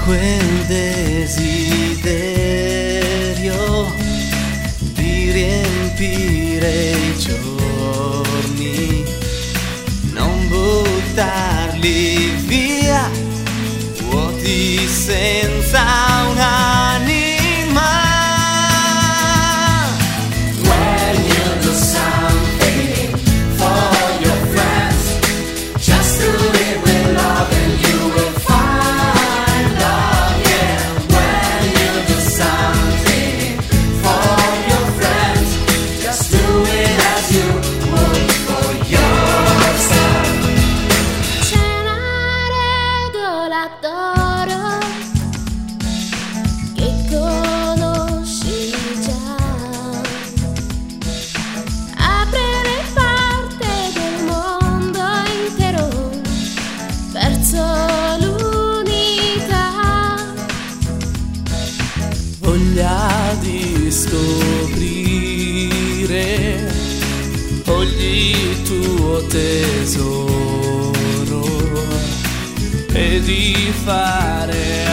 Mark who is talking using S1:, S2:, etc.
S1: quel desiderio di riempire i giorni, non buttarli via, vuoti senza un'anima.
S2: When you do something for your friends, just do it with love and you will find love, yeah. When you do something for your friends, just do it as you would for yourself.
S3: C'è una regola d'oro che conosci già, apre le porte del mondo intero verso l'unità.
S1: Voglia di scoprire ogni tuo tesoro e di fare